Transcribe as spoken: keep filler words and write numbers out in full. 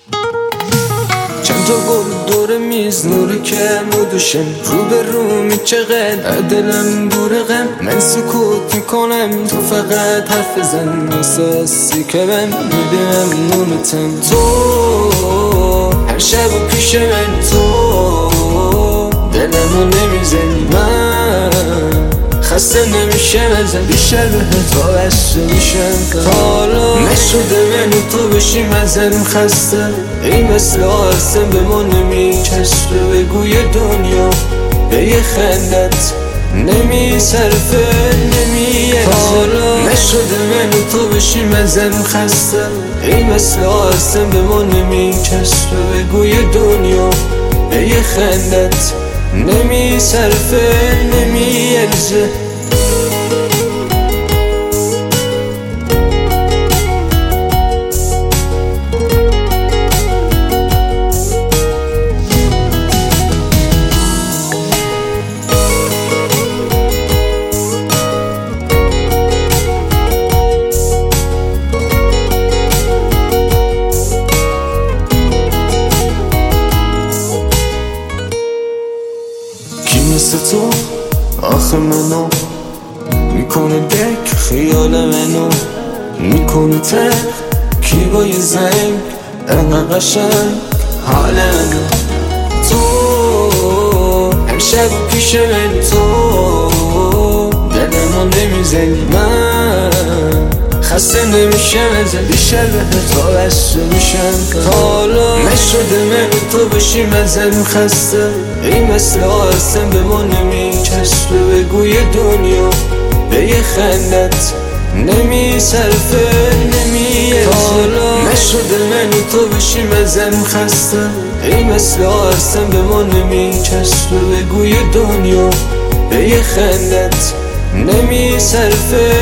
چند تا گل دور میز نور کم و دوشم رو به رومی چقدر دلم بور غم من سکوت میکنم تو فقط حرف بزن احساسی که من میدم نونتم تو هر شب و پیش من تو دلمو نمیزنی من خسته نمیشم ازم بیشتر بهت وابسته میشم تا حالا نشده من و تو بشیم ازم خسته این مثل آسم به ما نمیچسبه بگوی دنیا به یه خندت نمیصرفه نمیارزه تا حالا نشده من و تو بشیم ازم خسته این مثل آسم به ما نمیچسبه بگوی دنیا به یه خندت نمیصرفه نمیارزه مثل تو آخه منو میکنه دک خیال منو میکنه تر کی با یه زنگ انقدر قشنگ حال منو تو هر شب پیش من تو دلمو نمیزنی من خسته نمیشم ازم بیشتر بهت وابسته میشم تا حالا نشده من تو بشیم ازم خسته این مثل آسم به ما نمیچسبه بگوی دنیا به یه خندت نمیصرفه نمیارزه تا حالا نشده من تو بشیم ازم خسته این مثل آسم به ما نمیچسبه بگوی دنیا به یه خندت نمیصرفه